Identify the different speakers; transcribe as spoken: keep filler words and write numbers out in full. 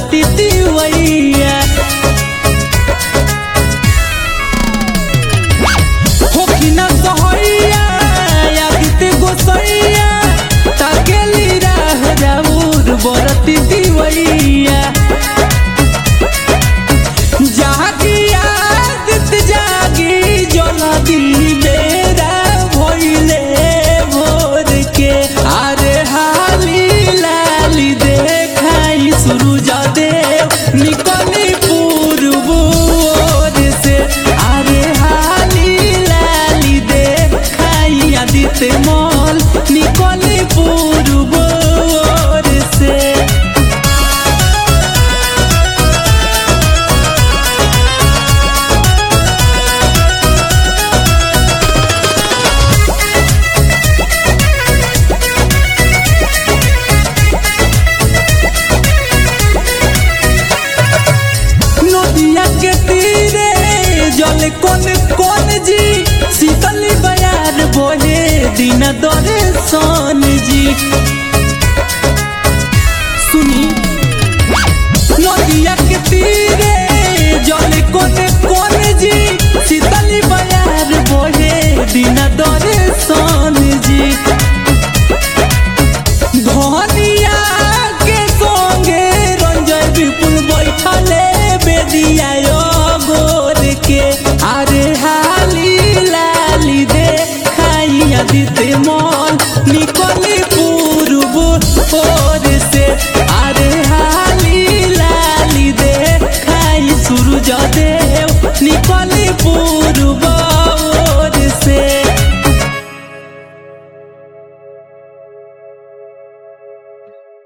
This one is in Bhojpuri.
Speaker 1: बरती तिवैया होखी न सहैया आदित्य गोसैया ताकेली राह राउर बरती तिवैया जागी आदित्य जागी जलदी बेरा भइले भोर के अरे हाली लाली देखाई सूरज देव निकली पूर्व ओर से अरे हाली लाली देखाई आदित्य मॉल निकली पूर्व ओर से के तीरे जल कौन कौन जी शीतल बयार बोहे दिन दरे सोन जी सुनी नदिया के तीरे जल कौन कौन जी शीतल बयार बोहे दिन दरे सोन जी धनिया के संगे रंजय विपुल बैठले बेदिया गोर के अरे हाली लाली देखाई आदित्य मॉल निकली पूर्व ओर से अरे हाली लाली देखाई सूरज देव निकली पूर्व